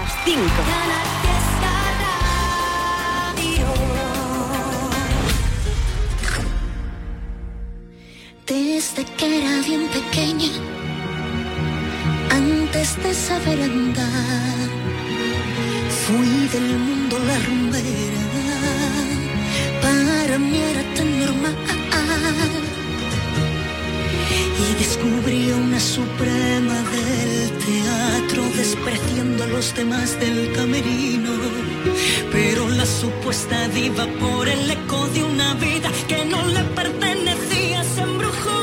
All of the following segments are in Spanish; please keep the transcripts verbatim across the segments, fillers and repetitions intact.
las cinco. Desde que era bien pequeña, antes de saber andar, fui del mundo la rumbera, para mí era tan normal. Y descubrí una suprema del teatro, despreciando a los demás del camerino. Pero la supuesta diva, por el eco de una vida que no le pertenecía, se embrujó.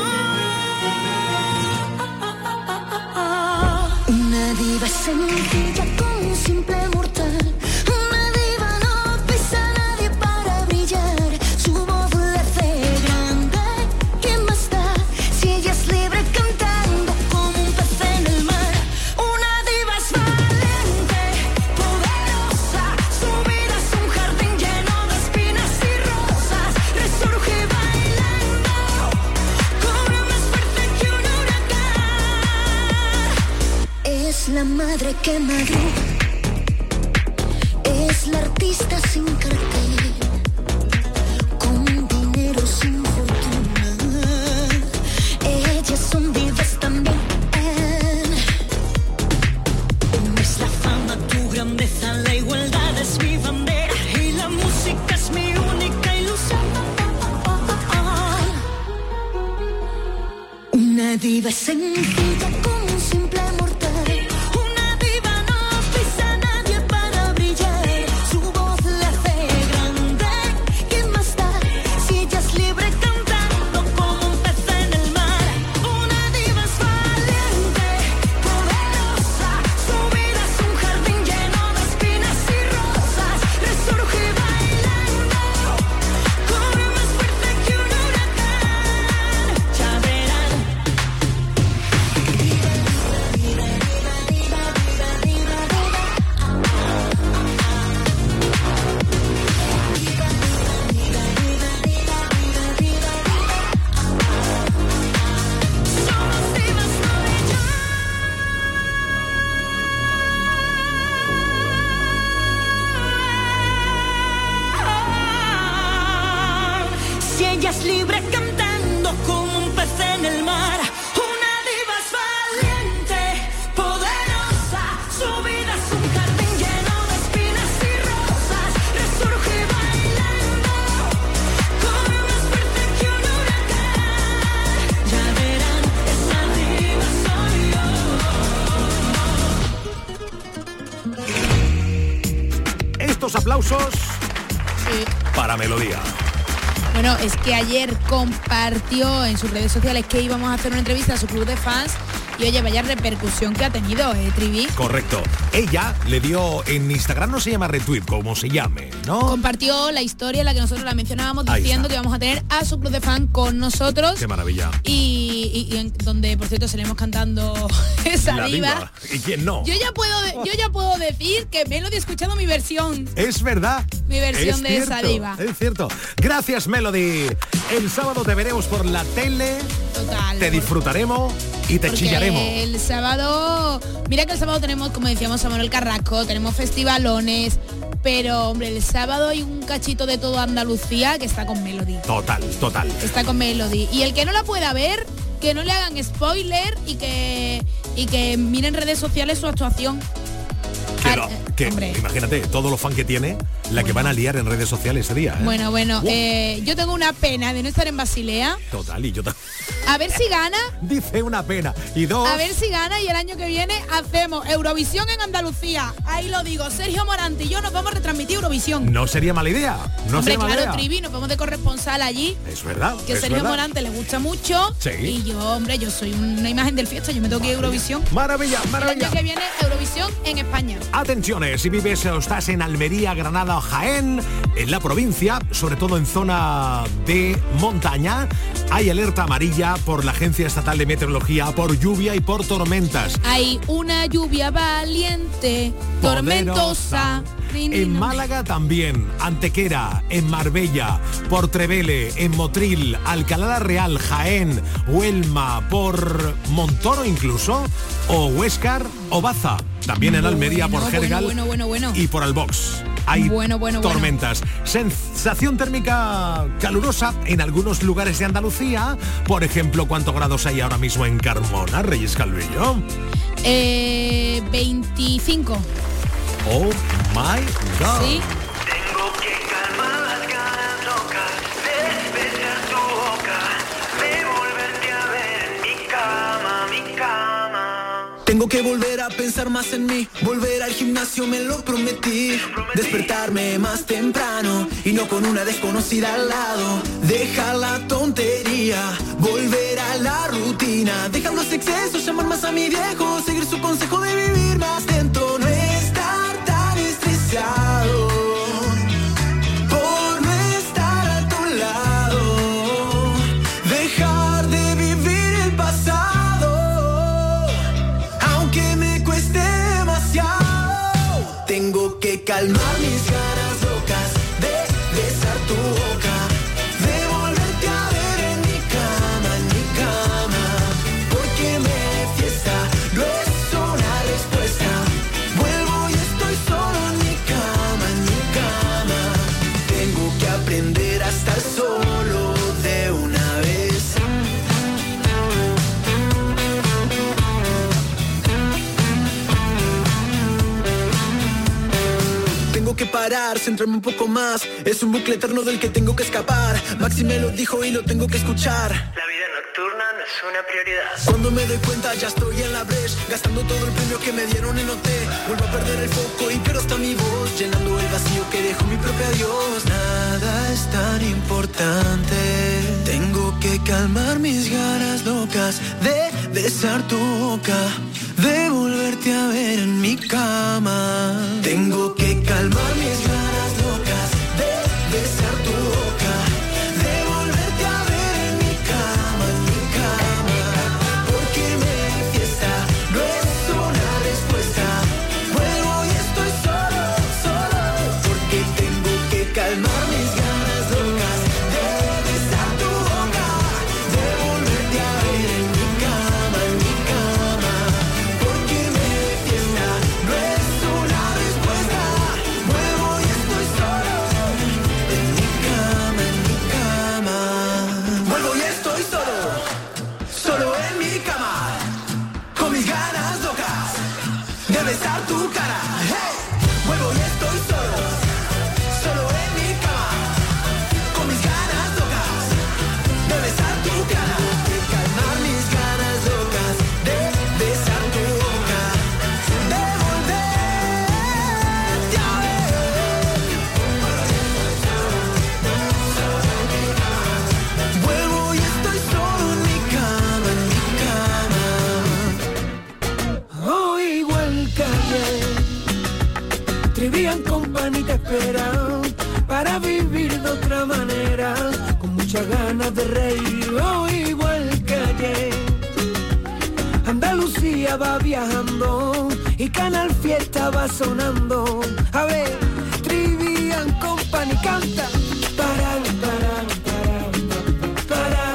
Una diva sencilla como un simple mortal. Una diva no pisa a nadie para brillar. Su voz le hace grande. ¿Qué más da si ella es libre cantando como un pez en el mar? Una diva es valiente, poderosa. Su vida es un jardín lleno de espinas y rosas. Resurge bailando, cobra más fuerte que un huracán. Es la madre que madruga, es la artista sin cartel, con dinero sin fortuna. Ellas son divas también. Es la fama tu grandeza, la igualdad es mi bandera y la música es mi única ilusión. Una diva es sencilla como un simple mortal. Una diva no pisa a nadie para brillar. Su voz le hace grande. ¿Qué más da si ella es libre cantando como un pez en el mar? Una diva es valiente, poderosa. Su vida es un jardín lleno de espinas y rosas. Resurge bailando, corre más fuerte que un huracán. Ya verán. Somos divas, no y yo. Si ella es libre cantando como un pez en el mar. Una diva es valiente, poderosa. Su vida es un jardín lleno de espinas y rosas. Resurge bailando, corre más fuerte que un huracán. Ya verán, esa diva soy yo. Estos aplausos para Melodía. Bueno, es que ayer compartió en sus redes sociales que íbamos a hacer una entrevista a su club de fans y oye, vaya repercusión que ha tenido, ¿eh, Trivi? Correcto. Ella le dio en Instagram, no se llama retweet, como se llame, ¿no? Compartió la historia en la que nosotros la mencionábamos Ahí diciendo está. que íbamos a tener a su club de fan con nosotros. Qué maravilla. Y, y- y en- donde, por cierto, salimos cantando esa La diva. diva. ¿Y quién no? Yo ya puedo de- yo ya puedo decir que Melody ha escuchado mi versión. Es verdad. Mi versión Es de esa cierto, diva. Es cierto. Gracias, Melody. El sábado te veremos por la tele, Total. te disfrutaremos y te Porque chillaremos. el sábado, mira que el sábado tenemos, como decíamos, a Manuel Carrasco, tenemos festivalones, pero hombre, el sábado hay un cachito de todo Andalucía que está con Melody. Total, total. Está con Melody. Y el que no la pueda ver, que no le hagan spoiler y que y que miren redes sociales su actuación. Que lo- Ah, que, hombre. imagínate, todos los fans que tiene, la que van a liar en redes sociales ese día. ¿eh? Bueno, bueno, Wow. eh, yo tengo una pena de no estar en Basilea. Total, y yo también. A ver si gana, Dice una pena. Y dos. a ver si gana y el año que viene hacemos Eurovisión en Andalucía. Ahí lo digo, Sergio Morante y yo nos vamos a retransmitir Eurovisión. No sería mala idea. No Hombre, sería mala claro, idea. Trivi, nos vamos de corresponsal allí. Es verdad. Que es Sergio verdad. Morante le gusta mucho. Sí. Y yo, hombre, yo soy una imagen del fiesta, yo me tengo que ir a Eurovisión. Maravilla, El maravilla. año que viene Eurovisión en España. Atenciones, si vives o estás en Almería, Granada o Jaén, en la provincia, sobre todo en zona de montaña, hay alerta amarilla por la Agencia Estatal de Meteorología por lluvia y por tormentas. Hay una lluvia valiente, tormentosa. En Málaga también, Antequera, en Marbella, por Trevele, en Motril, Alcalá la Real, Jaén, Huelma, por Montoro incluso, o Huéscar o Baza. También en Almería bueno, por Jergal bueno, bueno, bueno, bueno. y por Albox. Hay bueno, bueno, tormentas. Bueno. Sensación térmica calurosa en algunos lugares de Andalucía. Por ejemplo, ¿cuántos grados hay ahora mismo en Carmona, Reyes Calvillo? Eh, veinticinco. Oh my God. Sí. Tengo que calmar las ganas locas de besar tu boca, de volverte a ver en mi cama, mi cama. Tengo que volver a pensar más en mí, volver al gimnasio, me lo prometí. Despertarme más temprano y no con una desconocida al lado. Dejar la tontería, volver a la rutina. Dejar los excesos, llamar más a mi viejo, seguir su consejo de vivir más lento. No estar tan estresado por no estar a tu lado. Dejar de vivir el pasado, aunque me cueste demasiado. Tengo que calmar mis ganas locas de besar tu boca, de volverte a ver en mi cama, en mi cama. Porque me fiesta no es una respuesta. Vuelvo y estoy solo en mi cama, en mi cama. Tengo que aprender a estar solo de una vez. Tengo que parar, centrarme un poco más. Es un bucle eterno del que tengo que escapar. Maxi me lo dijo y lo tengo que escuchar. La vida nocturna no es una prioridad. Cuando me doy cuenta ya estoy en la brecha, gastando todo el premio que me dieron en hotel. Vuelvo a perder el foco y pierdo hasta mi voz, llenando el vacío que dejó mi propio adiós. Nada es tan importante. Tengo que calmar mis ganas locas de besar tu boca, de volverte a ver en mi cama. Tengo que calmar mis ganas locas de besar tu boca, de volverte a ver en mi cama, en mi cama. Porque me fiesta no es una respuesta. Vuelvo y estoy solo, solo. Porque tengo que calmar mis ganas locas de besar tu boca, de volverte a ver en mi cama, en mi cama. Porque me fiesta no es una respuesta. Vuelvo y estoy solo en mi cama, en mi cama. Vuelvo y estoy solo, solo en mi cama, con mis ganas locas de besar tu cara. Hey, vuelvo y estoy solo, solo en mi cama, con mis ganas locas de besar tu cara. De calmar mis ganas locas de besar tu boca, de volverte a ver. Vuelvo y estoy solo en mi cama, en mi cama. Oh, igual que ayer, Trivian Company te esperan para vivir de otra manera, con muchas ganas de reír. Oh, igual que ayer, Andalucía va viajando y Canal Fiesta va sonando. A ver, Trivian Company canta. Para, para, para, para,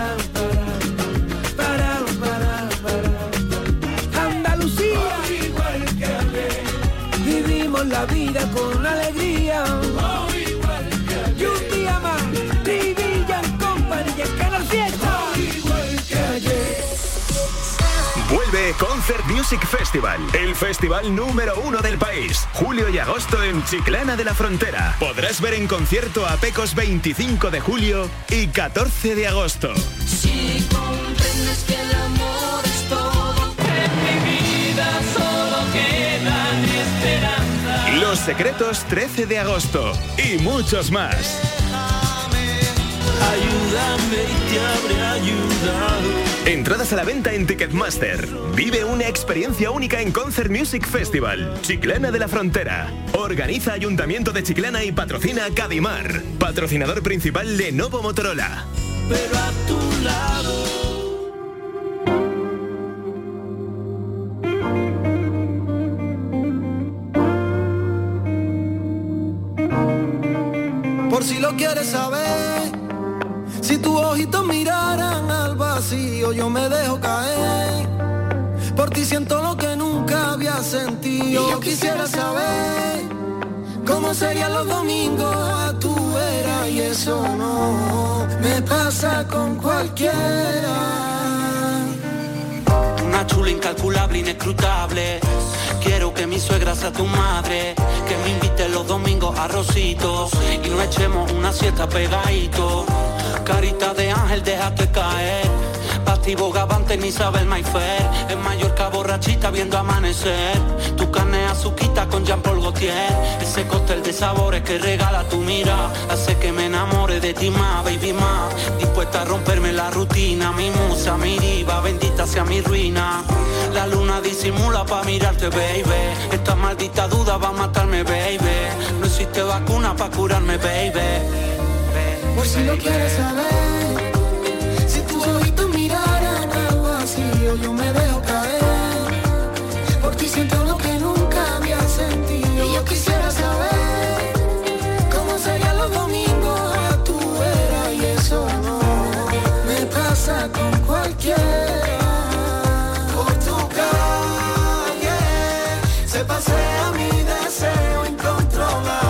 para, para, para, para. Andalucía, igual que ayer, vivimos la vida con alegría. Y un día más, Trivian Company y el Canal Fiesta. Igual que ayer. Vuelve Concert Music Festival, el festival número uno del país. Julio y agosto en Chiclana de la Frontera. Podrás ver en concierto a Pecos veinticinco de julio y catorce de agosto. Si comprendes que el amor es todo, en mi vida solo queda esperanza. Los Secretos trece de agosto y muchos más. Ayúdame y te habré ayudado. Entradas a la venta en Ticketmaster. Vive una experiencia única en Concert Music Festival, Chiclana de la Frontera. Organiza Ayuntamiento de Chiclana y patrocina Cadimar, patrocinador principal de Novo Motorola. Pero a tu lado. Por si lo quieres saber, si tus ojitos miraran al vacío, yo me dejo caer. Por ti siento lo que nunca nunca había sentido. Yo quisiera saber cómo serían los domingos a tu vera, y eso no me pasa con cualquiera. Una chula incalculable, inescrutable. Quiero que mi suegra sea tu madre, que me invite los domingos a Rositos y nos echemos una siesta pegadito. Carita de ángel, déjate caer. Pastivo Gavante ni Isabel Mayfair. En Mallorca borrachita viendo amanecer. Tu carne azuquita con Jean-Paul Gaultier. Ese cóctel de sabores que regala tu mira hace que me enamore de ti más, baby más. Dispuesta a romperme la rutina, mi musa, mi diva, bendita sea mi ruina. La luna disimula pa' mirarte, baby. Esta maldita duda va a matarme, baby. No existe vacuna pa' curarme, baby. Por si lo quieres saber, si tus ojitos miraran al vacío, yo me dejo caer. Por ti siento lo que nunca había sentido. Y yo quisiera saber cómo serían los domingos a tu vera, y eso no me pasa con cualquiera. Por tu calle se pasea mi deseo incontrolable.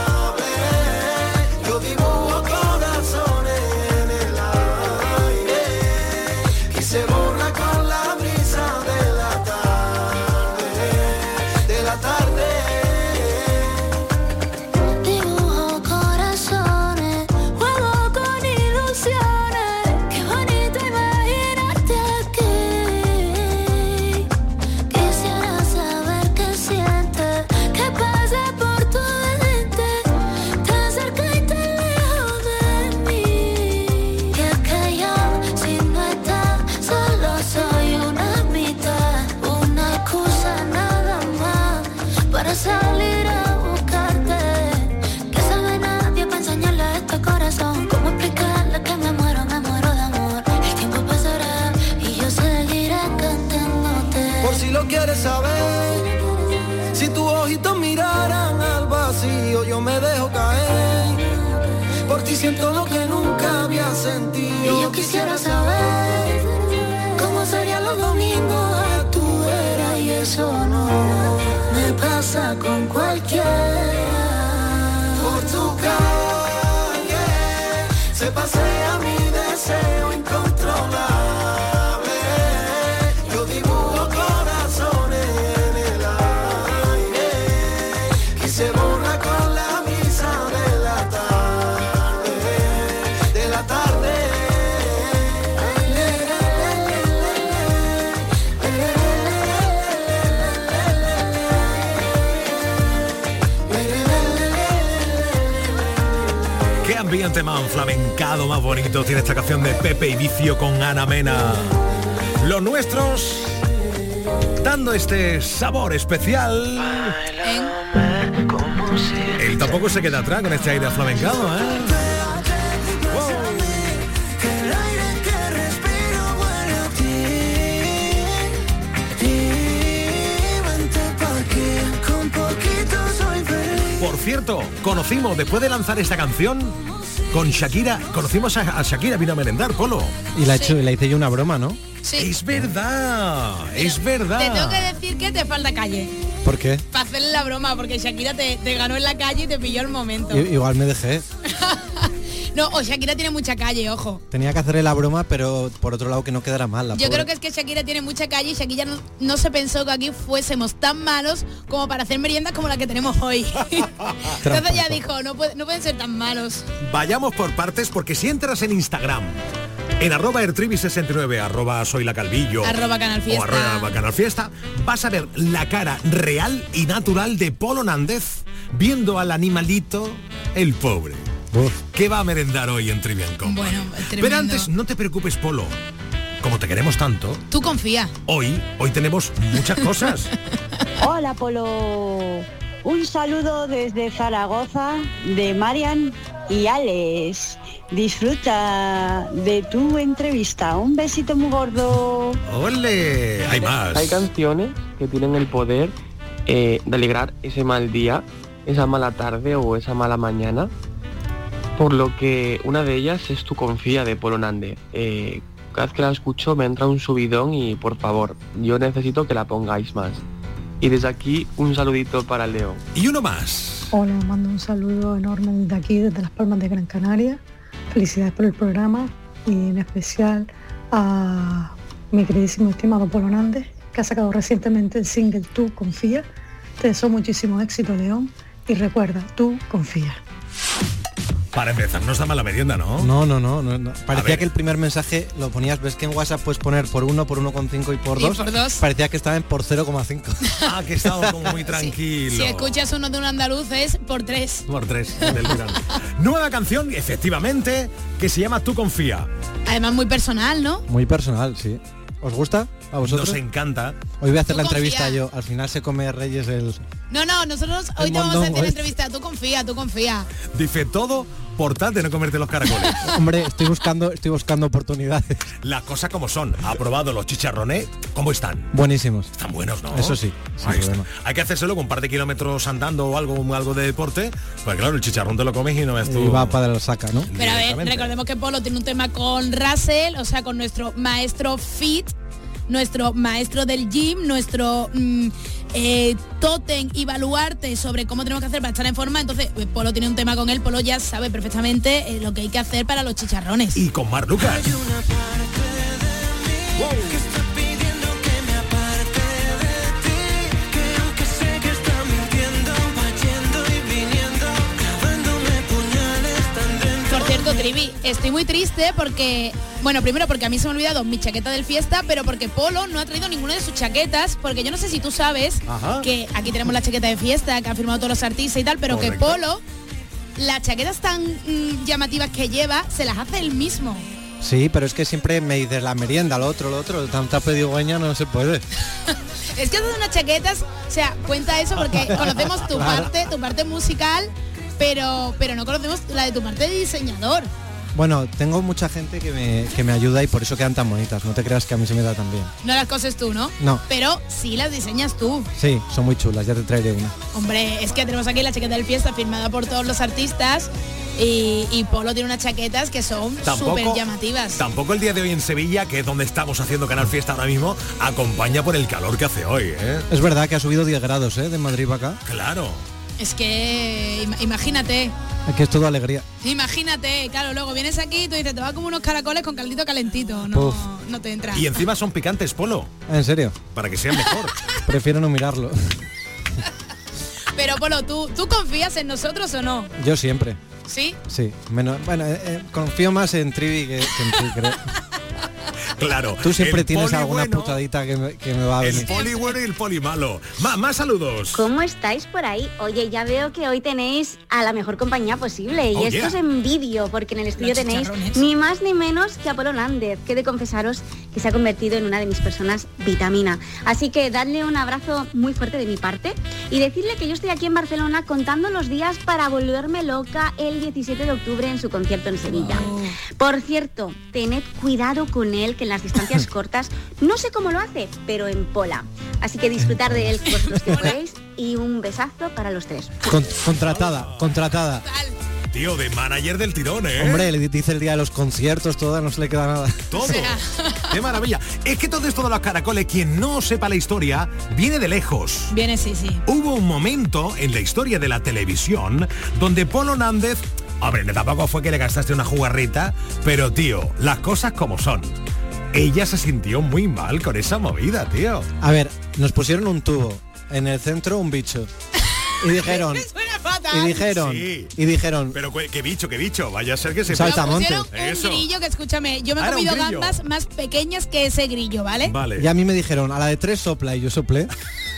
Yo dibujo corazones en el aire y se borra con la brisa de la tarde, de la tarde. Dibujo corazones, juego con ilusiones. Qué bonito imaginarte aquí. Quisiera saber qué sientes, qué pasa por tu mente, tan cerca y tan lejos de mí. Y es que yo, si no estás, solo soy una mitad, una excusa nada más para salir a buscarte. Que sabe nadie para enseñarle a este corazón cómo explicarle que me muero, me muero de amor. El tiempo pasará y yo seguiré cantándote. Por si lo quieres saber, si tus ojitos miraran al vacío, yo me dejo caer. Por ti siento lo que nunca había sentido. Y yo quisiera saber cómo serían los domingos a tu vera, y eso no me pasa con cualquiera. Por tu calle se pasea mi deseo incontrolable. Yo dibujo corazones en el aire y se borra con la brisa de la tarde, de la tarde. Qué ambiente más flamencado, más bonito tiene esta canción de Pepe y Vicio con Ana Mena. Los nuestros dando este sabor especial. Él tampoco se queda atrás con este aire flamencado, ¿eh? El aire que respiro huele a ti. Y vente pa' aquí, con poquito soy feliz. Por cierto, conocimos, después de lanzar esta canción, con Shakira, conocimos a, a Shakira, vino a merendar, Polo. Y la, hecho, le hice yo una broma, ¿no? Sí. Es verdad, es verdad. Te tengo que decir que te falta calle ¿Por qué? para hacerle la broma, porque Shakira te, te ganó en la calle y te pilló el momento. I- igual me dejé. No, o Shakira tiene mucha calle, ojo. Tenía que hacerle la broma, pero por otro lado que no quedara mal. La Yo pobre. creo que es que Shakira tiene mucha calle y Shakira no, no se pensó que aquí fuésemos tan malos como para hacer meriendas como la que tenemos hoy. Entonces ya dijo, no, puede- no pueden ser tan malos. Vayamos por partes, porque si entras en Instagram, en arroba ertrivi sesenta y nueve, arroba soy la Calvillo, Arroba Canal Fiesta. o arroba Canal Fiesta, vas a ver la cara real y natural de Polo Nández viendo al animalito, el pobre. Uf. ¿Qué va a merendar hoy en Trivian Combo? Bueno, Pero tremendo. antes, no te preocupes, Polo. Como te queremos tanto, Tú confía. hoy, hoy tenemos muchas cosas. Hola Polo, un saludo desde Zaragoza de Marian y Alex. Disfruta de tu entrevista. Un besito muy gordo. ¡Ole! Hay más. Hay canciones que tienen el poder eh, de alegrar ese mal día, esa mala tarde o esa mala mañana. Por lo que una de ellas es Tu confía de Polo Nández. Eh, cada vez que la escucho me entra un subidón y por favor, yo necesito que la pongáis más. Y desde aquí un saludito para Leo. Y uno más. Hola, mando un saludo enorme desde aquí, desde Las Palmas de Gran Canaria. Felicidades por el programa y en especial a mi queridísimo estimado Polo Nández, que ha sacado recientemente el single Tú Confía. Te deseo muchísimo éxito, León, y recuerda, tú confía. Para empezar, no está mala merienda, ¿no? No, no, no, no, no. Parecía que el primer mensaje lo ponías, ves que en WhatsApp puedes poner por uno, por uno coma cinco y por dos. por dos. Parecía que estaba en por cero coma cinco. Ah, que estaba como muy tranquilo. Si, si escuchas uno de un andaluz es por tres. Por tres, del verano. Nueva canción, efectivamente, que se llama Tú Confía. Además muy personal, ¿no? Muy personal, sí. ¿Os gusta a vosotros? Nos encanta. Hoy voy a hacer Tú la entrevista confía. yo. Al final se come Reyes el... No, no, nosotros El hoy te vamos a mondongo hacer este. entrevista. Tú confía, tú confía. Dice todo por tal de no comerte los caracoles. Hombre, estoy buscando, estoy buscando oportunidades. Las cosas como son. Ha probado los chicharrones. ¿Cómo están? Buenísimos. Están buenos, ¿no? Eso sí, sin Ahí está. problema. Hay que hacérselo con un par de kilómetros andando o algo, algo de deporte. Pues claro, el chicharrón te lo comes y no ves tú. Y va para la saca, ¿no? Pero a ver, recordemos que Polo tiene un tema con Russell, o sea, con nuestro maestro fit, nuestro maestro del gym, nuestro mm, eh, tótem y baluarte sobre cómo tenemos que hacer para estar en forma. Entonces, pues, Polo tiene un tema con él, Polo ya sabe perfectamente eh, lo que hay que hacer para los chicharrones. Y con Mar Lucas. Wow. Que está pidiendo que me aparte de ti, que aunque sé que está mintiendo, va yendo y viniendo, clavándome puñales tan dentro. Por cierto, Trivi, estoy muy triste porque, bueno, primero porque a mí se me ha olvidado mi chaqueta del fiesta, pero porque Polo no ha traído ninguna de sus chaquetas, porque yo no sé si tú sabes Ajá. que aquí tenemos la chaqueta de fiesta, que han firmado todos los artistas y tal, pero Correcto. que Polo, las chaquetas tan mm, llamativas que lleva, se las hace él mismo. Sí, pero es que siempre me dices la merienda, lo otro, lo otro. Tanta pedigüeña no se puede. Es que haces unas chaquetas, o sea, cuenta eso porque conocemos tu Claro. parte, tu parte musical, pero, pero no conocemos la de tu parte de diseñador. Bueno, tengo mucha gente que me, que me ayuda y por eso quedan tan bonitas. No te creas que a mí se me da tan bien. No las coses tú, ¿no? No. Pero sí las diseñas tú. Sí, son muy chulas, ya te traeré una. Hombre, es que tenemos aquí la chaqueta del fiesta firmada por todos los artistas y, y Polo tiene unas chaquetas que son súper llamativas. Tampoco el día de hoy en Sevilla, que es donde estamos haciendo Canal Fiesta ahora mismo, acompaña por el calor que hace hoy, ¿eh? Es verdad que ha subido diez grados, ¿eh? De Madrid para acá. Claro. Es que ima- imagínate, Aquí es todo alegría. imagínate, claro, luego vienes aquí y tú dices, te va como unos caracoles con caldito calentito, no, Uf. no te entra. Y encima son picantes, Polo, ¿En serio? para que sean mejor. Prefiero no mirarlo. Pero Polo, ¿tú, ¿tú confías en nosotros o no? Yo siempre. ¿Sí? Sí. Menos, bueno, eh, eh, confío más en Trivi que, que en ti, creo. Claro. Tú siempre el tienes poli alguna bueno, putadita que me, que me va a El venir. poli bueno y el poli malo. Más, más saludos. ¿Cómo estáis por ahí? Oye, ya veo que hoy tenéis a la mejor compañía posible y Oh, esto yeah. es en vídeo porque en el estudio Los tenéis chicharrones. ni más ni menos que a Polo Nández, que he de confesaros que se ha convertido en una de mis personas vitamina. Así que dadle un abrazo muy fuerte de mi parte y decirle que yo estoy aquí en Barcelona contando los días para volverme loca el diecisiete de octubre en su concierto en Sevilla. Por cierto, tened cuidado con él, que en las distancias cortas no sé cómo lo hace, pero en pola. Así que disfrutar de él vosotros que podéis y un besazo para los tres. Con- contratada, contratada. Tío, de manager del tirón, ¿eh? Hombre, le dice el día de los conciertos, toda, no se le queda nada. Todo. Qué maravilla. Es que todo esto de los caracoles, quien no sepa la historia, viene de lejos. Viene, sí, sí. Hubo un momento en la historia de la televisión donde Polo Nández, hombre, tampoco fue que le gastaste una jugarrita, pero tío, las cosas como son. Ella se sintió muy mal con esa movida, tío. A ver, nos pusieron un tubo, en el centro un bicho. Y dijeron, Suena fatal. y dijeron, Sí. y dijeron, Pero qué, qué bicho, qué bicho. Vaya a ser que se... Saltamontes. Pusieron un Eso. grillo que, escúchame, yo me he Ah, era un comido grillo. gambas más pequeñas que ese grillo, ¿vale? Vale. y a mí me dijeron, a la de tres sopla, y yo soplé.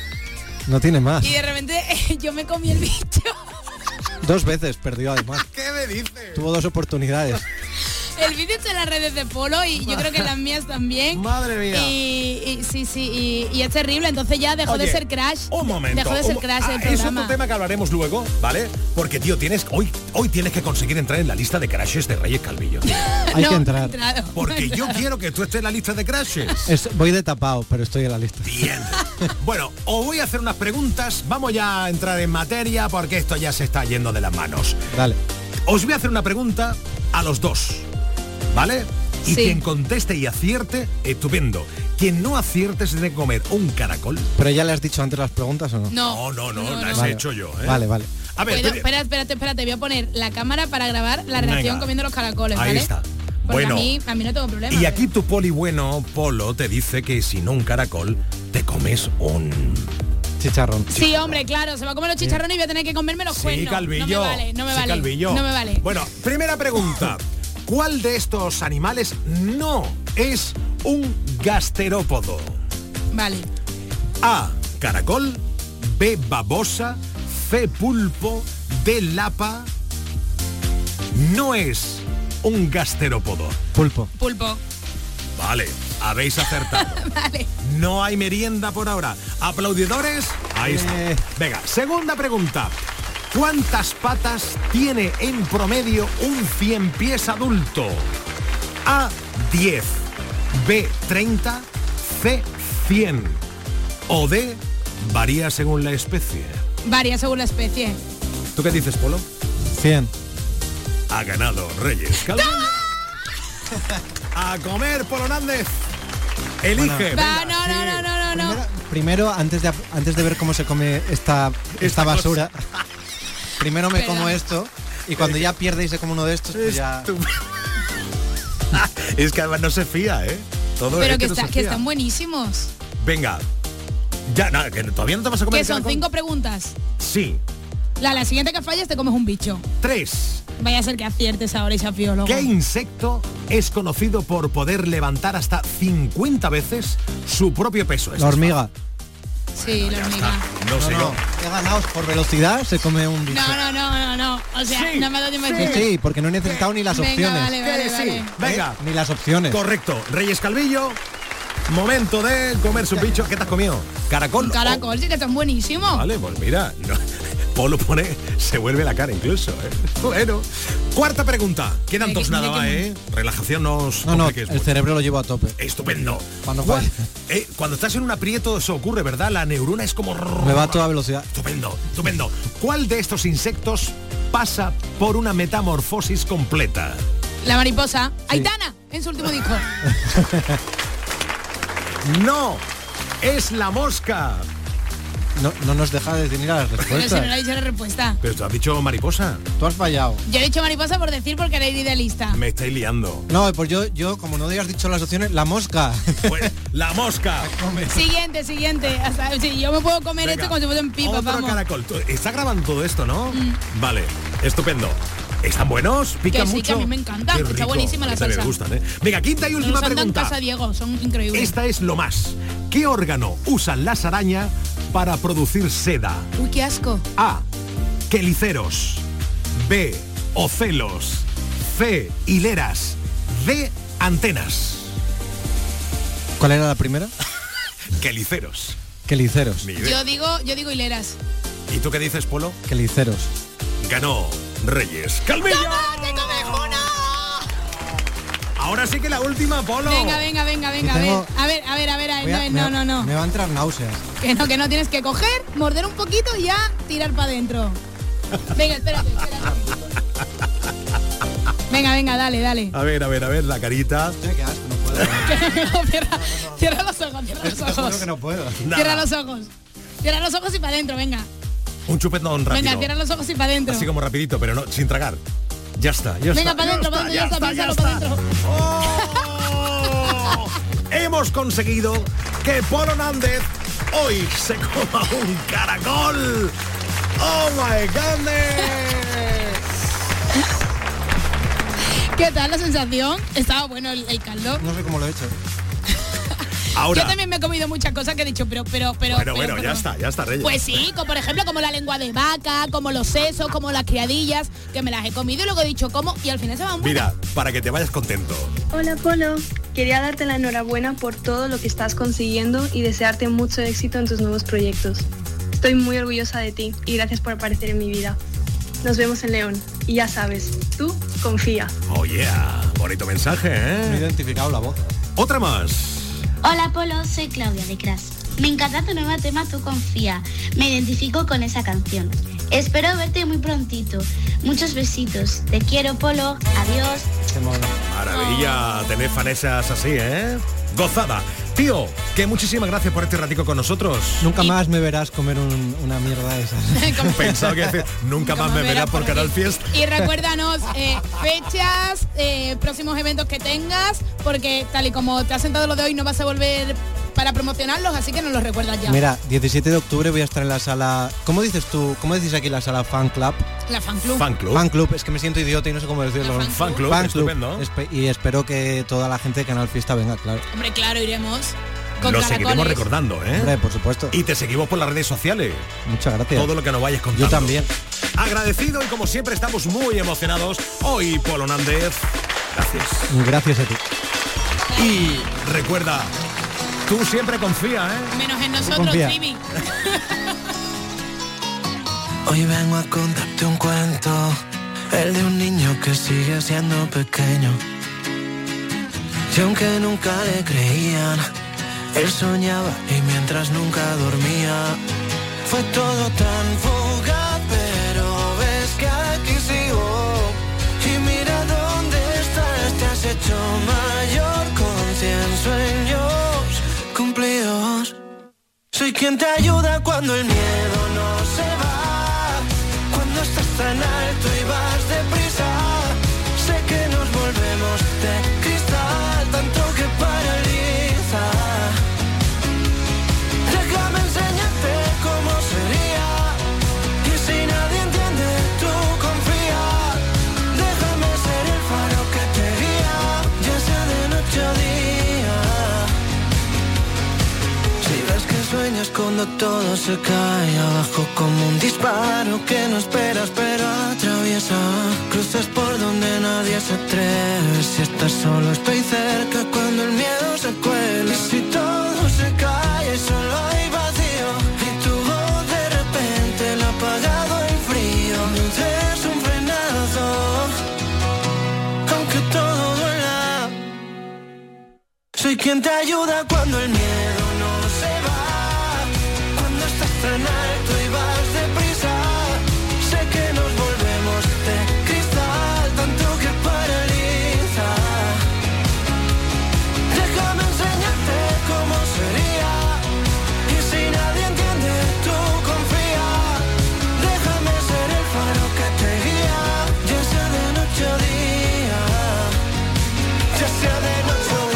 No tiene más. Y de repente yo me comí el bicho. Dos veces perdió además. ¿Qué me dices? Tuvo dos oportunidades. El vídeo está en las redes de Polo y yo creo que en las mías también. Madre mía. Y, y- sí, sí, y, y es terrible, entonces ya dejó Oye, de ser Crash. Un momento. Dejó de ser un- Crash ah, el es otro programa. tema que hablaremos luego, ¿vale? Porque, tío, tienes hoy, hoy tienes que conseguir entrar en la lista de crashes de Reyes Calvillo. tío. Hay No, que he entrar. entrado. Porque yo quiero que tú estés en la lista de crashes. Es- voy de tapado, pero estoy en la lista. Bien. Bueno, os voy a hacer unas preguntas. Vamos ya a entrar en materia porque esto ya se está yendo de las manos. Dale. Os voy a hacer una pregunta a los dos, ¿vale? Y Sí. quien conteste y acierte, estupendo. quien no acierte se tiene que comer un caracol. ¿Pero ya le has dicho antes las preguntas o no? No, no, no, no, las no. he hecho yo, ¿eh? Vale, vale. A ver, Bueno, te- espera, espérate, espérate, voy a poner la cámara para grabar la reacción Venga. comiendo los caracoles, Ahí ¿vale? está. Porque Bueno. a mí, a mí no tengo problema. Y aquí tu poli bueno, Polo, te dice que si no un caracol, te comes un... Chicharrón. Sí, hombre, claro, se va a comer los chicharrones y voy a tener que comerme los Sí, cuernos. Calvillo. No me vale, no me Sí, vale. Calvillo. No me vale. Bueno, primera pregunta. ¿Cuál de estos animales no es un gasterópodo? Vale. A, caracol. B, babosa. C, pulpo. D, lapa. No es un gasterópodo. Pulpo. Pulpo. Vale, habéis acertado. Vale. No hay merienda por ahora. ¿Aplaudidores? Ahí está. Eh. Venga, segunda pregunta. ¿Cuántas patas tiene en promedio un cien pies adulto? A, diez. B, treinta. C, cien. O D, varía según la especie. Varía según la especie. ¿Tú qué dices, Polo? cien. Ha ganado Reyes Calvillo. A comer, Polo Nández. Elige. Va, venga, no, no, sí. no, no, no, no. Primero, antes de, antes de ver cómo se come esta, Esta esta cosa. basura, primero me Perdón. como esto y cuando ya pierde y se come uno de estos, pues ya... Estu- Es que además no se fía, ¿eh? Todo Pero es que, no está, se que fía. están buenísimos. Venga. Ya, nada, que todavía no te vas a comer Que el son caracol. cinco preguntas. Sí. La, la siguiente que falles te comes un bicho. Tres. Vaya a ser que aciertes ahora y sea biólogo. ¿Qué insecto es conocido por poder levantar hasta cincuenta veces su propio peso? La hormiga. Sí, la hormiga. No sé no, yo. He ganado por velocidad, se come un bicho. No, no, no, no, no. O sea, Sí, no me ha dado tiempo a Sí, decir. sí, porque no he necesitado ni las Venga, opciones. vale, vale, Que vale. sí. Venga. ¿Eh? Ni las opciones. Correcto. Reyes Calvillo. Momento de comer su bicho. ¿Qué te has comido? ¿Caracol? Un caracol, sí que están buenísimos. Oh, vale, pues mira. No. Polo pone, se vuelve la cara incluso, ¿eh? Bueno. Cuarta pregunta. Quedan Mira dos que- nada mira más, que- ¿eh? Relajación nos No, no, compliques el mucho. cerebro lo llevo a tope. Estupendo. Cuando ¿Cuál- falle. eh, cuando estás en un aprieto eso ocurre, ¿verdad? La neurona es como... Me va a toda velocidad. Estupendo, estupendo. ¿Cuál de estos insectos pasa por una metamorfosis completa? La mariposa. Aitana, en su último disco. No, es la mosca. No, no nos deja de definir las Pero si no respuestas. le he dicho la respuesta. Pero tú has dicho mariposa. Tú has fallado. Yo he dicho mariposa por decir porque era idealista. Me estáis liando. No, pues yo, yo como no hayas dicho las opciones, la mosca. Pues, la mosca. Siguiente, siguiente. Hasta, sí, yo me puedo comer Venga, esto como si fuese un pipa, otro vamos. caracol. Tú- Está grabando todo esto, ¿no? Vale, estupendo. ¿Están buenos? ¿Pican Que sí, mucho? que a mí me encantan, Qué está rico. buenísima la A mí también salsa. me gustan, ¿eh? Venga, quinta y última Los andan en pregunta. casa Diego, son increíbles. Esta es lo más. ¿Qué órgano usan las arañas para producir seda? Uy, qué asco. A. Queliceros. B. Ocelos. C. Hileras. D. Antenas. ¿Cuál era la primera? Queliceros. Queliceros. Ni idea. Yo digo, yo digo hileras. ¿Y tú qué dices, Polo? Queliceros. Ganó Reyes Calvillo. Ahora sí que la última, Polo. Venga, venga, venga, venga, a Yo ver. tengo- A ver, a ver, a ver, a ver, Voy a- no, me va- no, no, Me no. va a entrar náuseas. Que no, que no tienes que coger, morder un poquito y ya tirar para adentro. Venga, espérate, espérate. Venga, venga, dale, dale. A ver, a ver, a ver, la carita. Hostia, qué asco, no puedo. No, cierra, cierra los ojos, cierra los Te juro ojos. que no puedo. Nada. Cierra los ojos. Cierra los ojos y para adentro, venga. Un chupetón rápido. Venga, cierra los ojos y para adentro. Así como rapidito, pero no, sin tragar. Ya está, ya Venga, está. para adentro, para adentro, ya está, piénsalo para adentro. ¡Oh! Hemos conseguido que Polo Nández hoy se coma un caracol. ¡Oh, my goodness! ¿Qué tal la sensación? Estaba bueno el, el caldo. No sé cómo lo he hecho. Ahora, Yo también me he comido muchas cosas que he dicho, pero, pero, pero. bueno, pero, bueno, pero- ya está, ya está, Reyes. Pues sí, como por ejemplo como la lengua de vaca, como los sesos, como las criadillas, que me las he comido y luego he dicho cómo y al final se van Mira, para que te vayas contento. Hola Polo, quería darte la enhorabuena por todo lo que estás consiguiendo y desearte mucho éxito en tus nuevos proyectos. Estoy muy orgullosa de ti y gracias por aparecer en mi vida. Nos vemos en León y ya sabes, tú confía. Oh, yeah. Bonito mensaje, Me he ¿eh? identificado la voz. Otra más. Hola Polo, soy Claudia de Crash. Me encanta tu nuevo tema Tú confía. Me identifico con esa canción. Espero verte muy prontito. Muchos besitos. Te quiero Polo. Adiós. Qué mono. Maravilla tener fanesas así, ¿eh? Gozada. Tío, que muchísimas gracias por este ratico con nosotros. Nunca y... más me verás comer un, una mierda de esas. Pensaba que decir, nunca, nunca más me verás por, por Canal Fiesta. Y recuérdanos eh, fechas, eh, próximos eventos que tengas, porque tal y como te has sentado lo de hoy no vas a volver para promocionarlos, así que nos los recuerdas ya. Mira, diecisiete de octubre voy a estar en la sala, ¿cómo dices tú? ¿Cómo decís aquí la sala Fan Club? La Fan Club. Fan Club. Fan Club, es que me siento idiota y no sé cómo decirlo. Fan, fan Club, fan club. Estupendo. Espe- y espero que toda la gente de Canal Fiesta venga, claro. Hombre, claro, iremos. Con lo caracoles. Seguiremos recordando, ¿eh? Hombre, por supuesto. Y te seguimos por las redes sociales. Muchas gracias. Todo lo que nos vayas contando. Yo también. Agradecido y como siempre estamos muy emocionados. Hoy, Polo Nández. Gracias. Gracias a ti. Y recuerda, tú siempre confía, ¿eh? Menos en nosotros, Trivi. Hoy vengo a contarte un cuento, el de un niño que sigue siendo pequeño. Y aunque nunca le creían, él soñaba y mientras nunca dormía. Fue todo tan fugaz, pero ves que aquí sigo. Y mira dónde estás, te has hecho mayor con cien sueños cumplidos. Soy quien te ayuda cuando el miedo no se va, cuando estás tan alto y vas deprisa. Sé que nos volvemos de cristal, tanto que paraliza. Déjame enseñarte cómo sería, y si nadie entiende, tú confía. Déjame ser el faro que te guía, ya sea de noche o día. Si ves que sueñas cuando todo se cae abajo como un disparo que no esperas pero atraviesa, cruzas por donde nadie se atreve. Si estás solo estoy cerca cuando el miedo se cuela. Y si todo se cae y solo hay vacío, y tu voz de repente lo ha apagado el frío, es un frenazo, aunque todo duela. Soy quien te ayuda cuando el miedo no se va, cuando estás tan alto y vas deprisa. Sé que nos volvemos de cristal, tanto que paraliza. Déjame enseñarte cómo sería, y si nadie entiende, tú confía. Déjame ser el faro que te guía, ya sea de noche o día, ya sea de noche o día.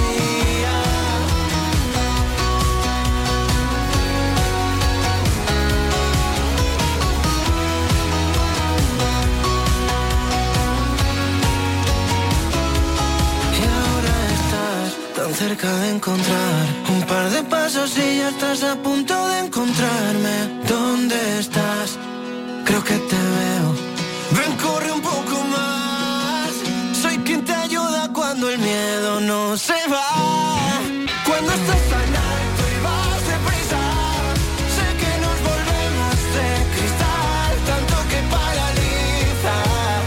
Tan cerca de encontrar un par de pasos y ya estás a punto de encontrarme. ¿Dónde estás? Creo que te veo. Ven, corre un poco más. Soy quien te ayuda cuando el miedo no se va, cuando estás tan alto y vas deprisa. Sé que nos volvemos de cristal, tanto que paraliza.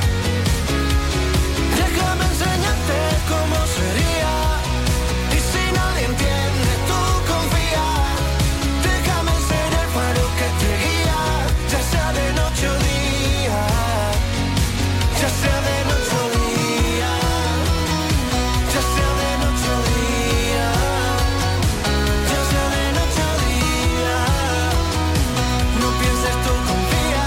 Déjame enseñarte cómo sería, y si nadie entiende, tú confía. Déjame ser el faro que te guía, ya sea de noche o día, ya sea de noche o día, ya sea de noche o día, ya sea de noche o día. No pienses, tú confía.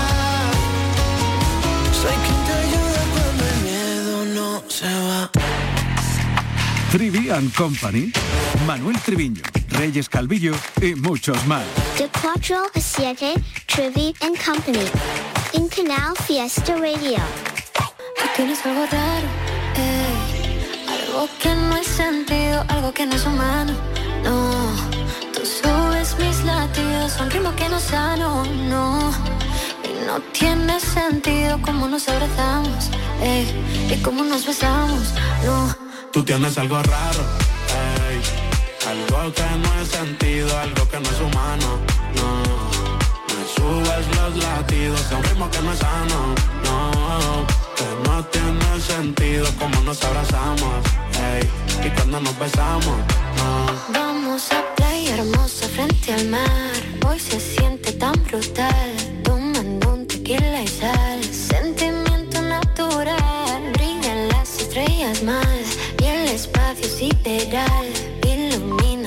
Soy quien te ayuda cuando el miedo no se va. Trivi and Company, Manuel Triviño, Reyes Calvillo y muchos más. De cuatro a siete, Trivi and Company, en Canal Fiesta Radio. Tú tienes algo raro, eh, algo que no es sentido, algo que no es humano, no. Tú subes mis latidos a un ritmo que no es sano, no. Y no tiene sentido cómo nos abrazamos, eh, y cómo nos besamos, no. Tú tienes algo raro, ey, algo que no es sentido, algo que no es humano, no. Me subes los latidos a un ritmo que no es sano, no. Que no tiene sentido como nos abrazamos, ey, y cuando nos besamos, no. Vamos a playa hermosa frente al mar, hoy se siente tan brutal, tomando un tequila y sal, sentimiento natural, brillan las estrellas más, y el espacio sideral, iluminando el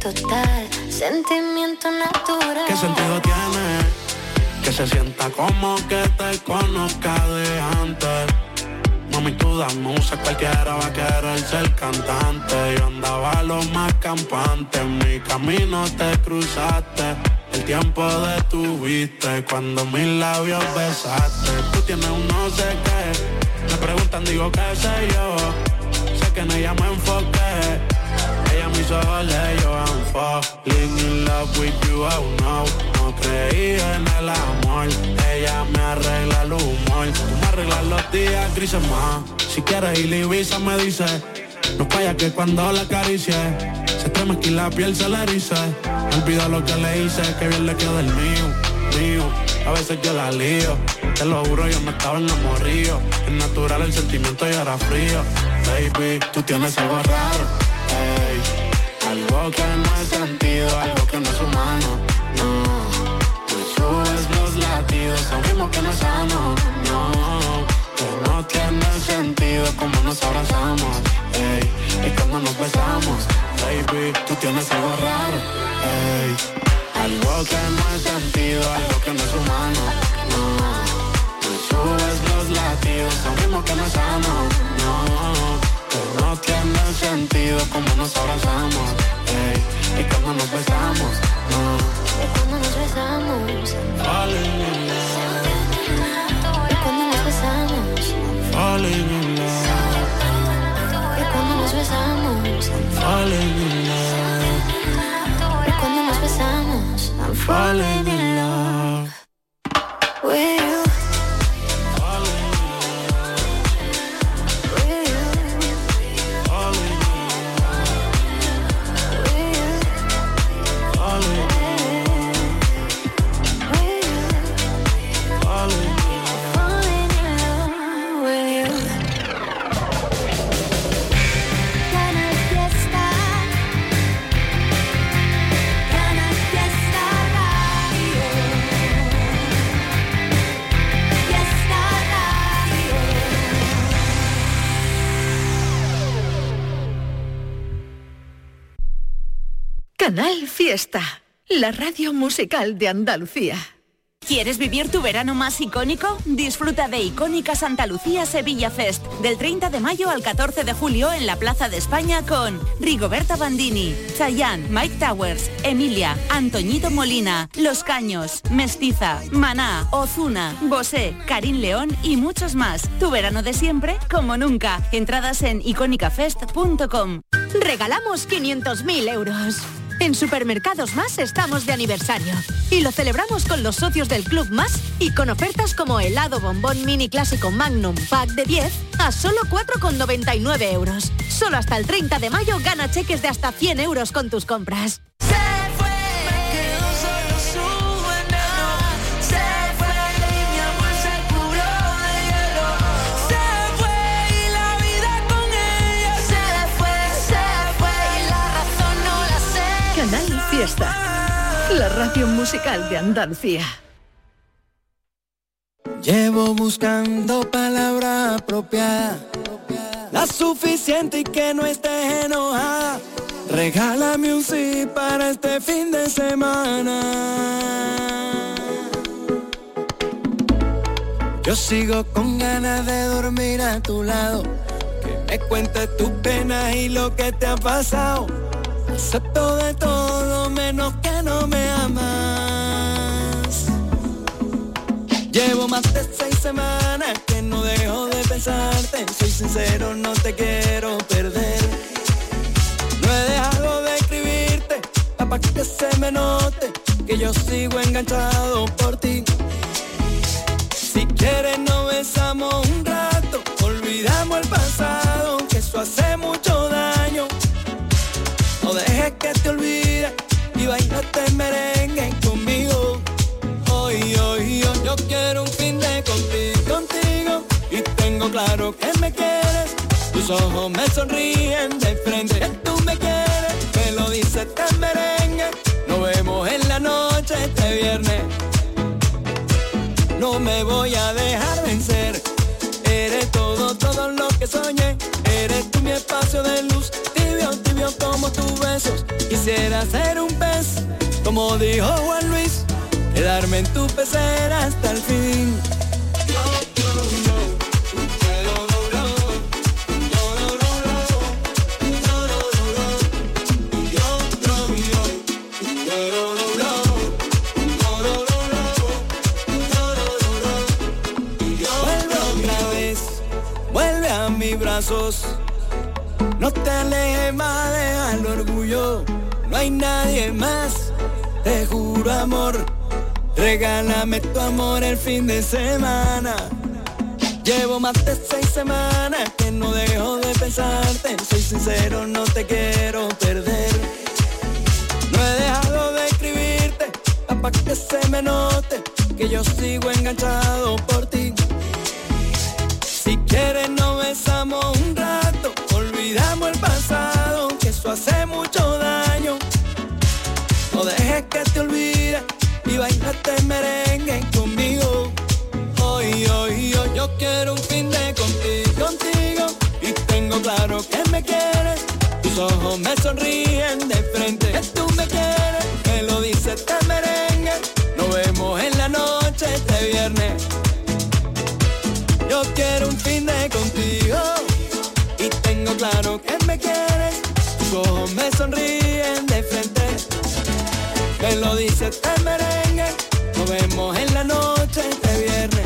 total, sentimiento natural. ¿Qué sentido tiene? Que se sienta como que te conozca de antes. Mami, tú dame un sé, cualquiera va a querer ser cantante. Yo andaba lo más campante, en mi camino te cruzaste. El tiempo detuviste cuando mis labios besaste. Tú tienes un no sé qué, me preguntan, digo qué sé yo. Sé que en ella me enfoqué, ella me hizo valer, yo I'm falling in love with you, oh no. No creí en el amor, ella me arregla el humor. Tú me arreglas los días grises más. Si quieres ir a Ibiza me dice, no falla que cuando la acaricie se estremezca y la piel se le erice. Olvida lo que le hice, que bien le quedó el mío, mío. A veces yo la lío, te lo juro, yo no estaba enamorado. Es natural el sentimiento y era frío. Baby, tú tienes algo raro, ey. Algo que no he sentido, algo que no es humano, no. Tú subes los latidos, a un ritmo que no es sano, no. Que no tiene sentido como nos abrazamos, ey. Y cuando nos besamos, baby, tú tienes algo raro, ey. Algo que no he sentido, algo que no es humano, no. Tú subes los latidos, a un ritmo que no es sano, no. Que no tiene sentido como nos abrazamos, ey. Y cuando nos besamos, no. Y cuando nos besamos, Falling in love. y cuando nos besamos, Falling in love. y cuando nos besamos, Falling in love. y cuando nos besamos, I'm falling in love with you. Canal Fiesta, la radio musical de Andalucía. ¿Quieres vivir tu verano más icónico? Disfruta de Icónica Santa Lucía Sevilla Fest del treinta de mayo al catorce de julio en la Plaza de España con Rigoberta Bandini, Chayanne, Mike Towers, Emilia, Antoñito Molina, Los Caños, Mestiza, Maná, Ozuna, Bosé, Karim León y muchos más. Tu verano de siempre como nunca. Entradas en icónica fest punto com. Regalamos quinientos mil euros. En Supermercados Más estamos de aniversario y lo celebramos con los socios del Club Más y con ofertas como helado bombón mini clásico Magnum Pack de diez a solo cuatro con noventa y nueve euros. Solo hasta el treinta de mayo gana cheques de hasta cien euros con tus compras. Canal Fiesta, la radio musical de Andalucía. Llevo buscando palabra apropiada, la suficiente y que no estés enojada. Regálame un sí para este fin de semana. Yo sigo con ganas de dormir a tu lado, que me cuentes tus penas y lo que te ha pasado. Acepto de todo menos que no me amas. Llevo más de seis semanas que no dejo de pensarte. Soy sincero, no te quiero perder. No he dejado de escribirte, para que se me note que yo sigo enganchado por ti. Si quieres nos besamos un rato, olvidamos el pasado, que eso hace mucho daño. No dejes que te olvide y bailate merengue conmigo. Hoy, hoy, hoy, yo quiero un fin de contigo, contigo. Y tengo claro que me quieres. Tus ojos me sonríen de frente. Que tú me quieres, me lo dices tan merengue. Nos vemos en la noche este viernes. No me voy a dejar vencer. Eres todo, todo lo que soñé. Eres tú mi espacio de luz, tibio, tibio como tus besos. Quisiera ser un pez, como dijo Juan Luis, quedarme en tu pecera hasta el fin. Brazos, no te alejes más, deja el orgullo, no hay nadie más, te juro amor, regálame tu amor el fin de semana. Llevo más de seis semanas que no dejo de pensarte, soy sincero, no te quiero perder. No he dejado de escribirte, para que se me note que yo sigo enganchado por ti. Si quieres nos besamos un rato, olvidamos el pasado, que eso hace mucho daño. No dejes que te olvide y baila este merengue conmigo. Hoy, hoy, hoy, yo quiero un fin de contigo, contigo. Y tengo claro que me quieres, tus ojos me sonríen de frente. Que tú me quieres, me lo dice este merengue. Nos vemos en la noche este viernes. Yo quiero un fin de contigo y tengo claro que me quieres. Tus ojos me sonríen de frente. Me lo dice este merengue. Nos vemos en la noche este viernes.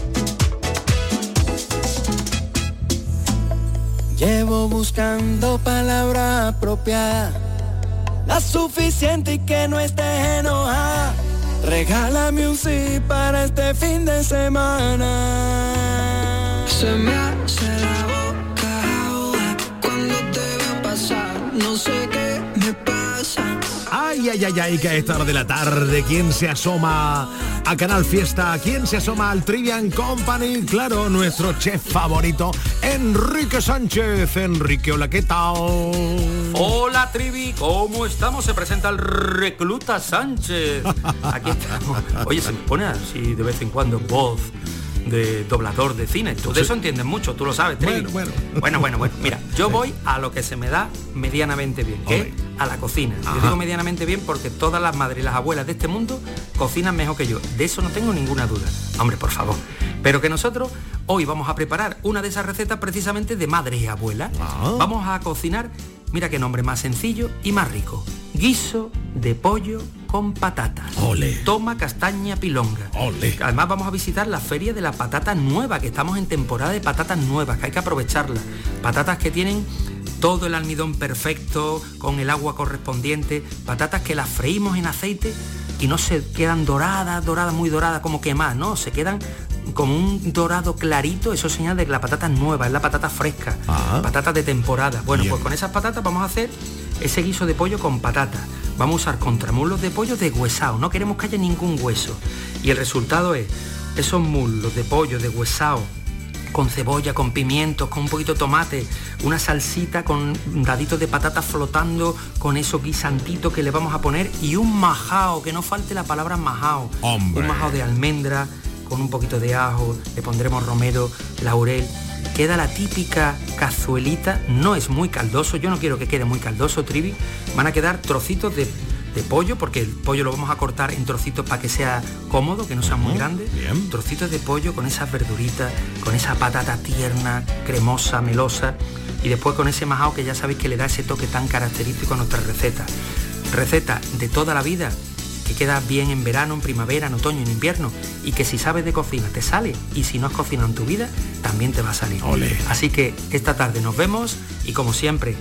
Llevo buscando palabra apropiada, la suficiente y que no estés enojada. Regálame un sí para este fin de semana. Se me hace la boca agua cuando te veo pasar. No sé qué me pasa. Ay, ay, ay, ay, que a esta hora de la tarde, ¿quién se asoma a Canal Fiesta? ¿Quién se asoma al Trivian Company? Claro, nuestro chef favorito, Enrique Sánchez. Enrique, hola, ¿qué tal? Hola, Trivi, ¿cómo estamos? Se presenta el Recluta Sánchez. Aquí estamos. Oye, se me pone así de vez en cuando voz de doblador de cine. Tú de eso entiendes mucho, tú lo sabes, Trivi. Bueno, bueno. Bueno, bueno, bueno. Mira, yo voy a lo que se me da medianamente bien, que es a la cocina. Ajá. Yo digo medianamente bien porque todas las madres y las abuelas de este mundo cocinan mejor que yo. De eso no tengo ninguna duda. Hombre, por favor. Pero que nosotros hoy vamos a preparar una de esas recetas precisamente de madres y abuelas. Ah. Vamos a cocinar, mira qué nombre más sencillo y más rico. Guiso de pollo con patatas. Ole. Toma castaña pilonga. Ole. Además vamos a visitar la feria de la patata nueva, que estamos en temporada de patatas nuevas, que hay que aprovecharlas. Patatas que tienen todo el almidón perfecto, con el agua correspondiente, patatas que las freímos en aceite y no se quedan doradas, doradas, muy doradas, como quemadas, no, se quedan como un dorado clarito. Eso es señal de que la patata es nueva, es la patata fresca, ah. patata de temporada. Bueno, Bien. pues con esas patatas vamos a hacer ese guiso de pollo con patatas. Vamos a usar contramuslos de pollo deshuesados, no queremos que haya ningún hueso. Y el resultado es esos muslos de pollo deshuesados, con cebolla, con pimientos, con un poquito de tomate, una salsita con daditos de patata flotando, con esos guisantitos que le vamos a poner y un majao, que no falte la palabra majao. Hombre. Un majao de almendra, con un poquito de ajo, le pondremos romero, laurel. Queda la típica cazuelita, no es muy caldoso, yo no quiero que quede muy caldoso, Trivi. Van a quedar trocitos de, de pollo, porque el pollo lo vamos a cortar en trocitos para que sea cómodo, que no sea muy grande. Bien. Trocitos de pollo con esas verduritas, con esa patata tierna, cremosa, melosa, y después con ese majao que ya sabéis que le da ese toque tan característico a nuestra receta. Receta de toda la vida, que queda bien en verano, en primavera, en otoño, en invierno, y que si sabes de cocina te sale, y si no has cocinado en tu vida también te va a salir. Ole. Así que esta tarde nos vemos y como siempre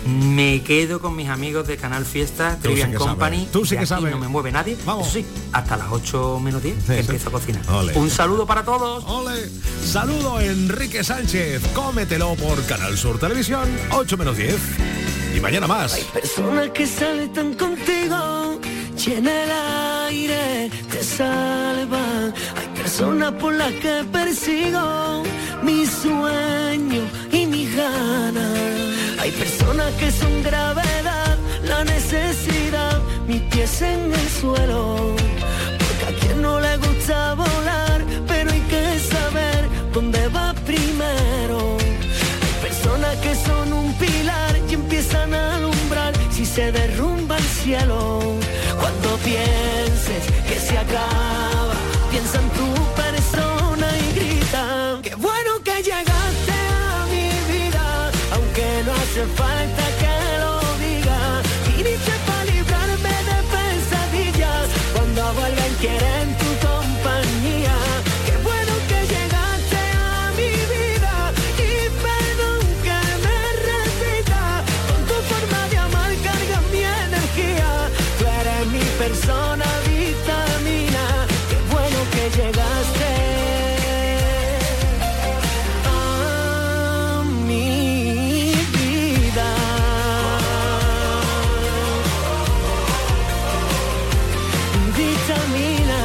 me quedo con mis amigos de Canal Fiesta, Tú Trivian sí que Company. sabes. Tú sí y que aquí sabes. no me mueve nadie. Vamos. Eso sí, hasta las ocho menos diez que Sí, sí. empiezo a cocinar. Ole. Un saludo para todos. Ole. Saludo Enrique Sánchez. Cómetelo por Canal Sur Televisión, ocho menos diez. Y mañana más. Personas que salen contigo, llena el aire, te salvan. Hay personas por las que persigo mi sueño y mis ganas. Hay personas que son gravedad, la necesidad, mis pies en el suelo. Porque a quien no le gusta volar, pero hay que saber dónde va primero. cielo. Cuando pienses que se acaba, piensa en tu persona y grita: qué bueno que llegaste a mi vida, aunque no hace falta que lo diga. Viniste para librarme de pesadillas, cuando vuelvan quieren tu compañía. Qué bueno que llegaste a mi vida y perdón que me repita. Con tu forma de amar carga mi energía. Tú eres mi persona vitamina. Qué bueno que llegaste a mi vida. Vitamina.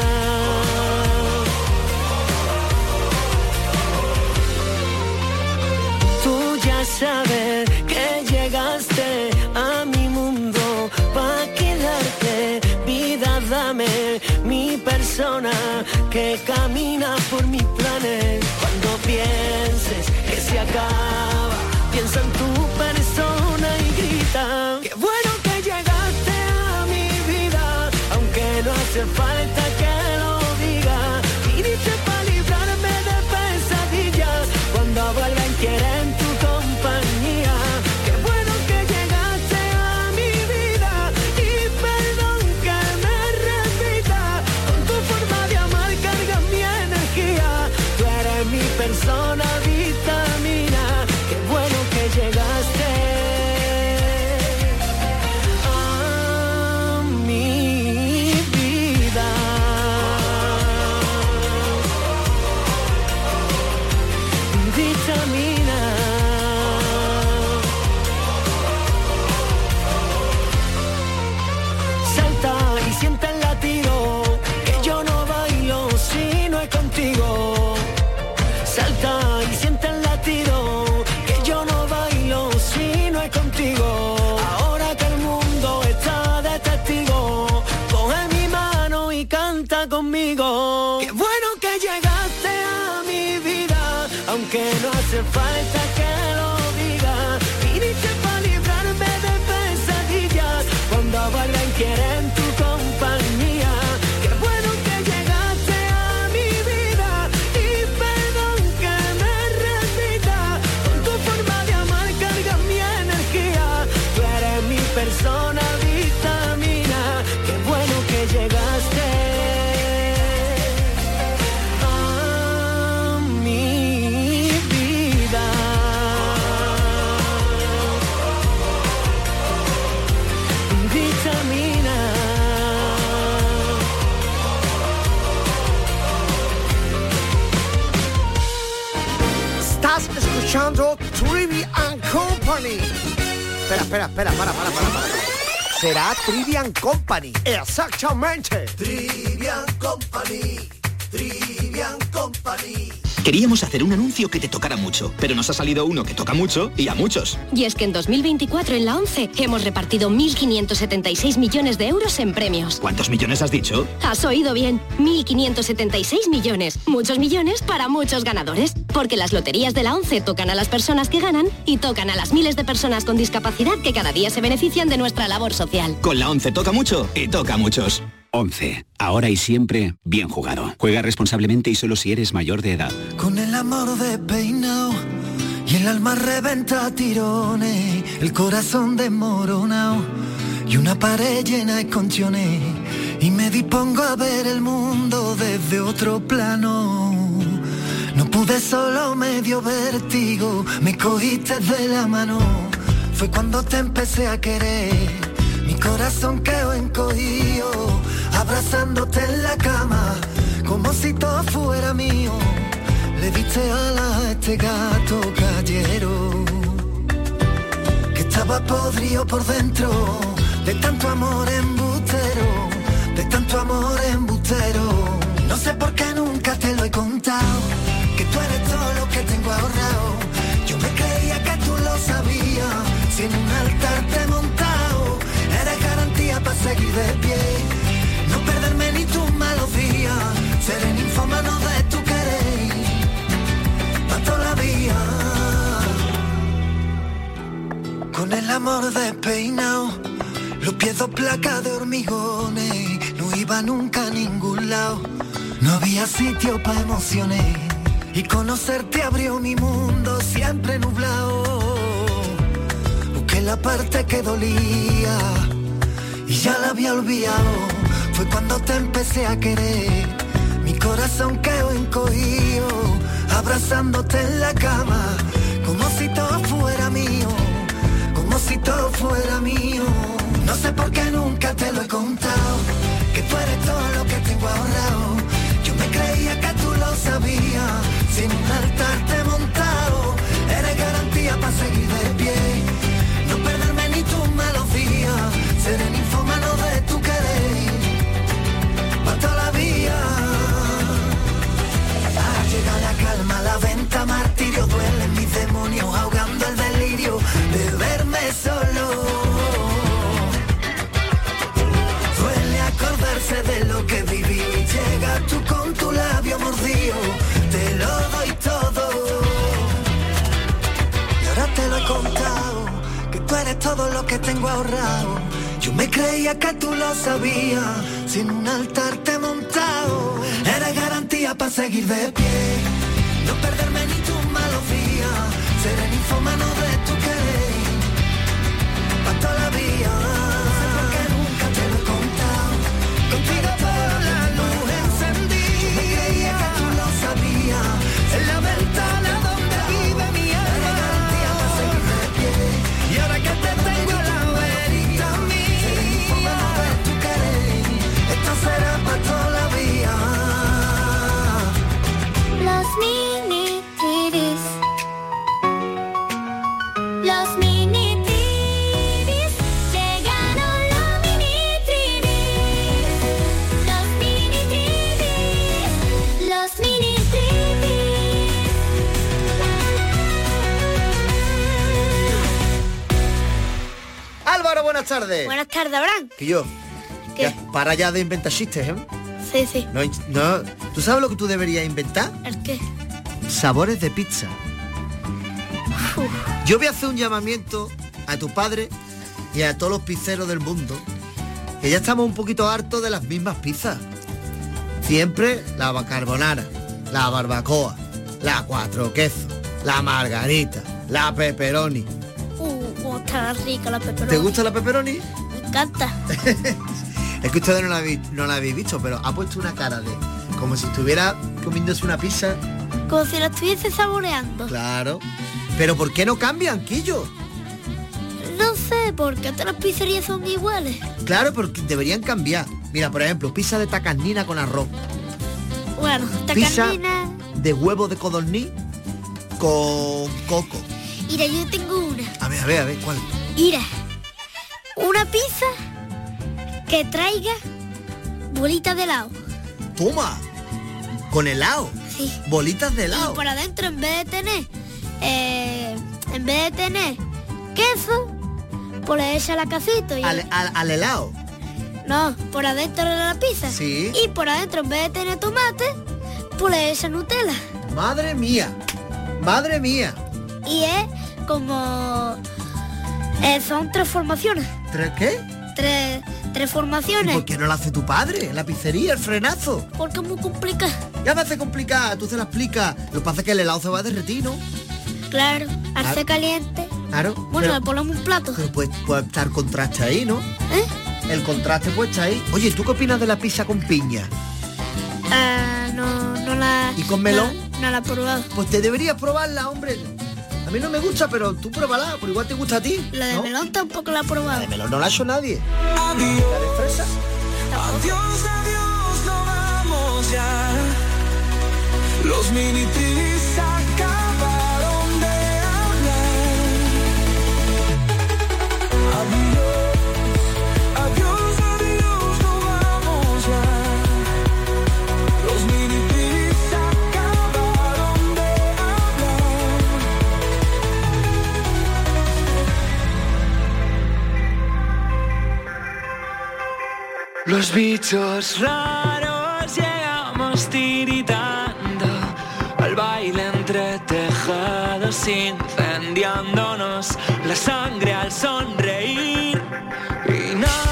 Tú ya sabes que llegaste a mi mundo pa' quedarte. Vida, dame mi persona que camina por mis planes. Cuando pienses que se acaba, piensa en tu persona y grita: qué bueno que llegaste a mi vida, aunque no hace falta que lo diga. Viniste para librarme de pesadillas, cuando vuelven quieren tu compañía. Qué bueno que llegaste a mi vida y perdón que me repita. Con tu forma de amar carga mi energía. Tú eres mi persona vitamina. Qué bueno que llegaste a mi vida. Vitamina. Salta y siente el latido, que yo no bailo si no es contigo. Salta y siente el latido, que yo no bailo si no es contigo. Ahora que el mundo está de testigo, coge mi mano y canta conmigo. Qué bueno que llegaste a mi vida, aunque no hace falta que lo diga. Viniste para librarme de pesadillas, cuando vuelven quieren tu compañía. Qué bueno que llegaste a mi vida y perdón que me repita. Con tu forma de amar carga mi energía. Tú eres mi persona vitamina. Qué bueno que llegaste a mi vida. Vitamina. Estás escuchando Trivian Company. Espera, espera, espera, para, para, para, para. Será Trivian Company. Exactamente. Trivian Company. Trivian Company. Queríamos hacer un anuncio que te tocara mucho, pero nos ha salido uno que toca mucho y a muchos. Y es que en dos mil veinticuatro en la ONCE hemos repartido mil quinientos setenta y seis millones de euros en premios. ¿Cuántos millones has dicho? Has oído bien, mil quinientos setenta y seis millones. Muchos millones para muchos ganadores. Porque las loterías de la ONCE tocan a las personas que ganan y tocan a las miles de personas con discapacidad que cada día se benefician de nuestra labor social. Con la ONCE toca mucho y toca a muchos. ONCE. Ahora y siempre, bien jugado. Juega responsablemente y solo si eres mayor de edad. Con el amor despeinado y el alma reventa a tirones, el corazón desmoronado y una pared llena de conchiones, y me dispongo a ver el mundo desde otro plano. No pude, solo medio vértigo, me cogiste de la mano. Fue cuando te empecé a querer, mi corazón quedó encogido, abrazándote en la cama, como si todo fuera mío. Le diste alas a este gato callero, que estaba podrido por dentro, de tanto amor embustero, de tanto amor embustero. No sé por qué nunca te lo he contado, que tú eres todo lo que tengo ahorrado. Yo me creía que tú lo sabías, si en un altar te he montado, eres garantía para seguir de pie, no perderme ni tus malos días, ser el ninfómano de tu querer, pa' toda la vida. Con el amor despeinado, Los pies dos placas de hormigones, no iba nunca a ningún lado. No había sitio para emociones y conocerte abrió mi mundo siempre nublado. Busqué la parte que dolía y ya la había olvidado. Fue cuando te empecé a querer, mi corazón quedó encogido, abrazándote en la cama, como si todo fuera mío, como si todo fuera mío. No sé por qué nunca te lo he contado, que tú eres todo lo que tengo ahorrado. Yo me creía que tú lo sabías, sin un altar te he montado. Eres garantía para seguir de pie, no perderme ni tus melodías. Seré ninfómano de tu querer, pa' toda la vida. Ah, llega la calma, la venta, martirio. Duelen mis demonios, ahogando el delirio de verme solo. Acordarse de lo que viví, llega tú con tu labio mordido, te lo doy todo. Y ahora te lo he contado, que tú eres todo lo que tengo ahorrado. Yo me creía que tú lo sabías, sin un altar te he montado. Eres garantía para seguir de pie, no perderme ni tus malos días. Seré ninfómano de tu querer, pa' toda la vida. Contigo por la luz encendí, yo me creía que tú lo sabías, en la ventana donde vive mi alma, garantía para seguir de pie. Y ahora que te tengo a la verita a mí, seré ninfómano de tu querer, esto será para toda la vida. Los mini tibis, los mini tibis, llegaron los mini tibis, los mini tibis, los mini tibis. Álvaro, buenas tardes. Buenas tardes, Abraham. Que yo. ¿Qué? Ya, para ya de inventar chistes, ¿eh? Sí, sí. No, no, ¿tú sabes lo que tú deberías inventar? ¿El qué? Sabores de pizza. Yo voy a hacer un llamamiento a tu padre y a todos los pizzeros del mundo, que ya estamos un poquito hartos de las mismas pizzas. Siempre la carbonara, la barbacoa, la cuatro quesos, la margarita, la pepperoni. Uh, cómo está rica la pepperoni. ¿Te gusta la pepperoni? Me encanta. Es que ustedes no la, habéis, no la habéis visto, pero ha puesto una cara de como si estuviera comiéndose una pizza. Como si la estuviese saboreando. Claro. Pero ¿por qué no cambian, Quillo? No sé, porque todas las pizzerías son iguales. Claro, porque deberían cambiar. Mira, por ejemplo, pizza de tacarnina con arroz. Bueno, Pizza tacarnina. de huevo de codorniz con coco. Mira, yo tengo una. A ver, a ver, a ver, ¿cuál? Mira, una pizza que traiga bolitas de helado. Toma, con helado. Sí. Bolitas de helado. Y por adentro, en vez de tener, eh, en vez de tener queso, pues le echa la casito. Y Al, al, al helado. No, por adentro de la pizza. Sí. Y por adentro, en vez de tener tomate, pues le echa Nutella. Madre mía, madre mía. Y es como... eh, son tres formaciones. ¿Tres qué? Tres, tres ¿Y formaciones. por qué no lo hace tu padre? La pizzería, el frenazo. Porque es muy complicado. Ya me hace complicada, tú se la explicas. Lo que pasa es que el helado se va a derretir, ¿no? Claro, al Ah. ser caliente. Claro. Bueno, pero, le ponemos un plato. pero puede, puede estar contraste ahí, ¿no? ¿Eh? El contraste puede estar ahí. Oye, ¿tú qué opinas de la pizza con piña? Ah, no, no la... ¿Y con melón? No, no la he probado. Pues te deberías probarla, hombre. A mí no me gusta, pero tú pruébala, por igual te gusta a ti. La de ¿no? melón tampoco la he probado. La de melón no la ha hecho nadie. Adiós, ¿La de fresa? adiós, adiós, no vamos ya. Los mini tris acabaron de hablar. Adiós, adiós, adiós, no vamos ya. Los mini tris acabaron de hablar. Los bichos raros llegamos tiritando al baile entre tejados, incendiándonos la sangre al sonreír y nada.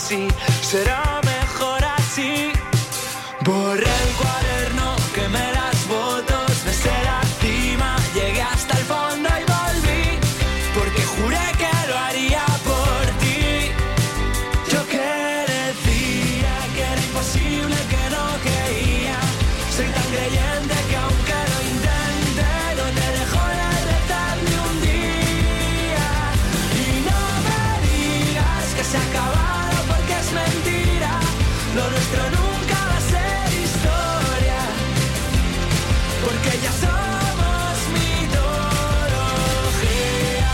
así, será mejor así. Borré el cuaderno, quemé las fotos, besé la cima, llegué hasta el fondo y volví, porque juré que lo haría por ti. Yo que decía que era imposible, que no creía, soy tan creyente que aunque lo intente, no te dejo de rezar ni un día. Y no me digas que se ha acabado porque es mentira, lo nuestro nunca va a ser historia, porque ya somos mitología.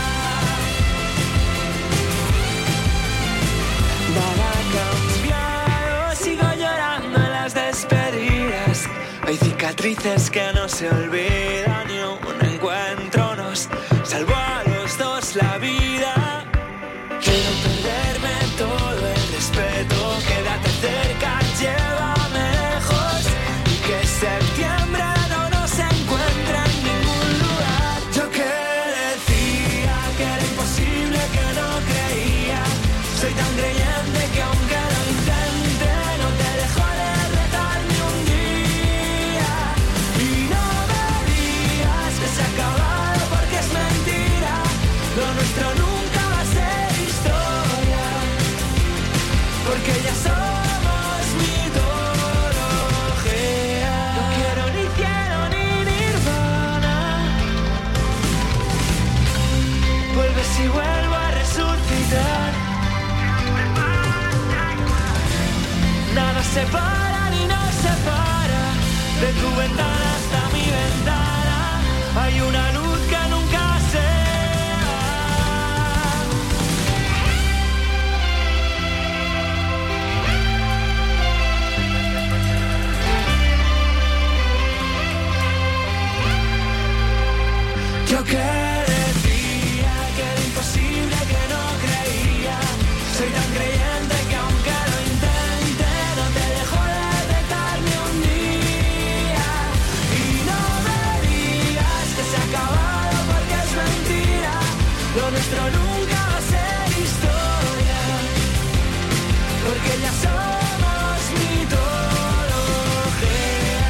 Nada ha cambiado, sigo llorando en las despedidas. Hay cicatrices que no se olvidan y un encuentro nos salvó a los dos la vida. Quiero perderme todo el respeto, quédate cerca, llévame lejos y que septiembre no nos encuentre en ningún lugar. Yo que decía que era imposible, que no creía, soy tan creyente que aunque lo intente, no te dejo de rezar ni un día. Y no me digas que se ha acabado porque es mentira, lo nuestro nunca va a ser historia, porque ya somos mitología. No quiero ni cielo ni nirvana, vuelves y vuelvo a resucitar. Nada separa ni nos separa, de tu ventana hasta mi ventana hay una luz que nunca se va. Yo que decía que era imposible, que no creía, soy tan creyente que aunque lo intente, no te dejo de rezar ni un día. Y no me digas que se ha acabado porque es mentira, lo nuestro nunca va a ser historia, porque ya somos mitología.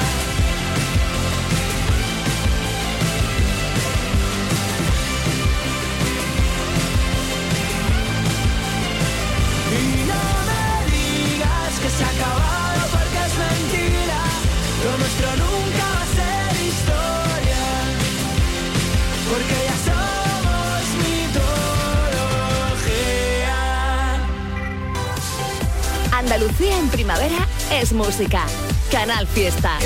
Y no me digas que se ha acabado porque es mentira, lo nuestro nunca va a ser historia, porque ya somos mitología. Andalucía en primavera es música. Canal Fiesta.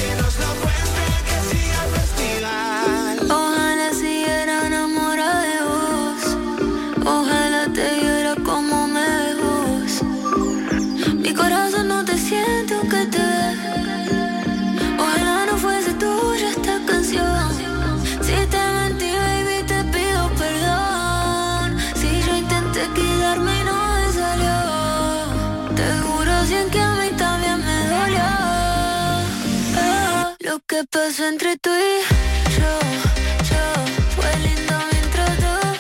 Ojalá siguiera enamorada de vos, ojalá te viera como me ves vos. Mi corazón no te siente aunque te ve, ojalá no fuese tuya esta canción. Si te mentí, baby, te pido perdón, si yo intenté quedarme y no me salió, te juro cien que a mí también me dolió. Ah, lo que pasó entre tú y yo, yo, fue lindo mientras duró,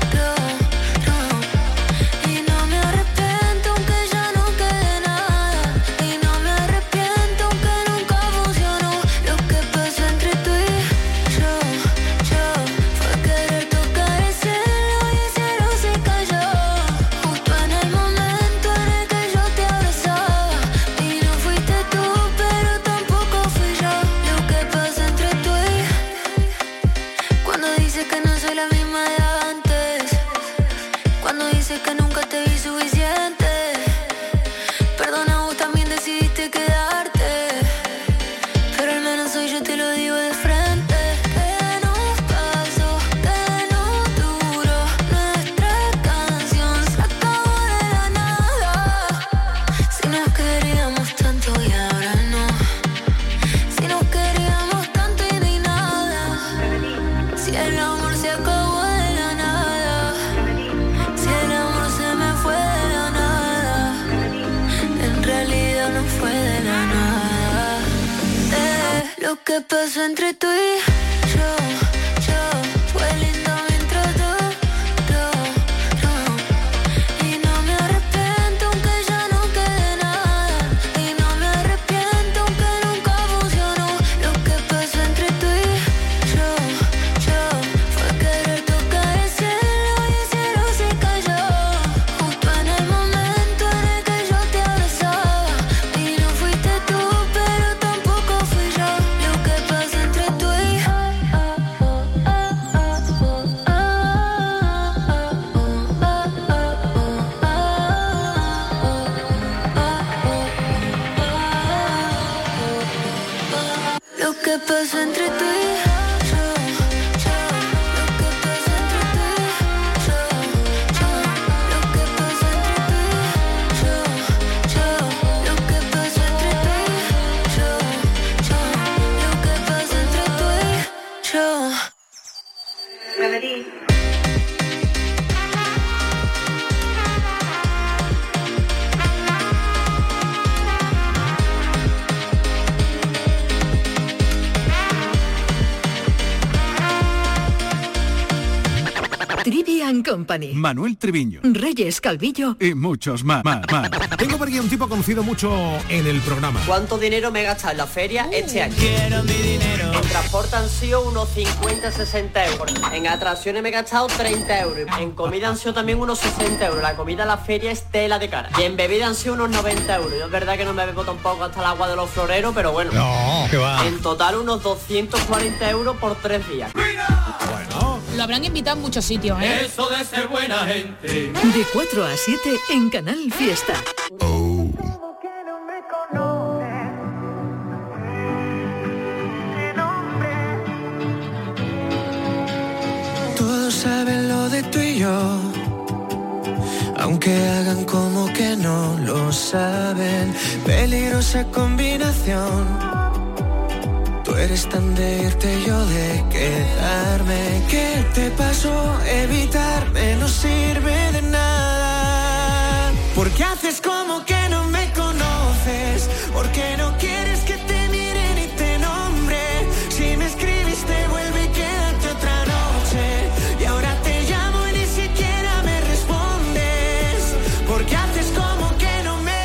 y no me arrepiento aunque ya no quede nada, y no me arrepiento aunque nunca funcionó. Lo que pasó entre tú y yo, yo, fue querer tocar el cielo y el cielo se cayó, justo en el momento en el que yo te abrazaba, y no fuiste tú pero tampoco fui yo. Lo que pasa entre tú y cuando dices que no soy la misma de antes, cuando dices que nunca te vi suficiente, perdona, vos también decidiste quedarte, pero al menos hoy yo te lo digo de frente. ¿Qué nos pasó? ¿Qué no duró? Nuestra canción se acabó de la nada. Si nos queríamos tanto y ahora no, si nos queríamos tanto y no hay nada, si el amor se acabó de la nada, si el amor se me fue de la nada, en realidad no fue de la nada. Eh, lo que pasó entre tú y yo, yo, fue lindo mientras duró, y no me arrepiento and Company. Manuel Triviño. Reyes Calvillo. Y muchos más, más, más. Tengo por aquí un tipo conocido mucho en el programa. ¿Cuánto dinero me he gastado en la feria este año? Quiero mi dinero. En transporte han sido unos cincuenta, sesenta euros. En atracciones me he gastado treinta euros. En comida han sido también unos sesenta euros. La comida a la feria es tela de cara. Y en bebida han sido unos noventa euros. Yo es verdad que no me bebo tampoco hasta el agua de los floreros, pero bueno. No, que va. En total unos doscientos cuarenta euros por tres días. Bueno. Lo habrán invitado en muchos sitios, ¿eh? Eso de ser buena gente. De cuatro a siete en Canal Fiesta. Todos saben lo de tú y yo, aunque hagan como que no lo saben. Peligrosa combinación. Tú eres tan de irte, yo de quedarme. ¿Qué te pasó? Evitarme no sirve de nada. ¿Por qué haces como que no me conoces? ¿Por qué no quieres que te mire ni te nombre? Si me escribiste, vuelve y quédate otra noche. Y ahora te llamo y ni siquiera me respondes. ¿Por qué haces como que no me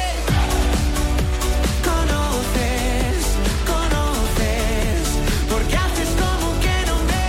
conoces? Conoces. ¿Por qué haces como que no me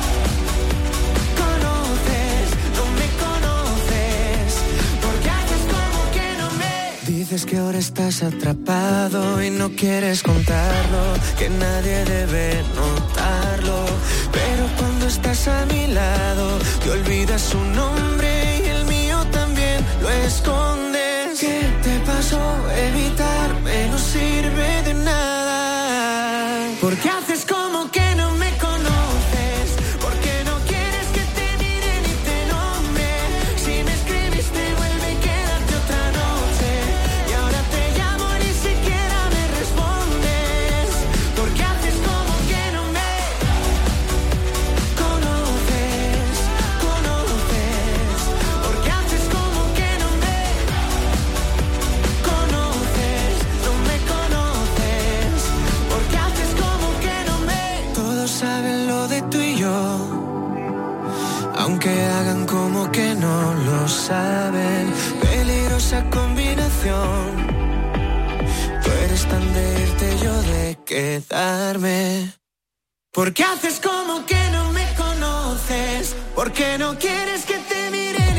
conoces? No me conoces. ¿Por qué haces como que no me... Dices que ahora estás atrapado y no quieres contarlo, que nadie debe notarlo. Pero cuando estás a mi lado, te olvidas su nombre y el mío también lo escondes. ¿Qué te pasó? Evitarme no sirve de nada. ¿Por qué haces como que no me conoces? ¿Por qué no quieres que te mire ni te nombre? Si me escribiste, vuelve y quédate otra noche. Y ahora te llamo y ni siquiera me respondes. ¿Por qué haces como que no me conoces? Conoces. ¿Por qué haces como que no me conoces? No me conoces. ¿Por qué haces como que no me... Todos saben lo de tú y yo, aunque hagan como que no lo saben. Peligrosa combinación. Tú eres tan de irte, yo de quedarme. ¿Por qué haces como que no me conoces? ¿Por qué no quieres que te mire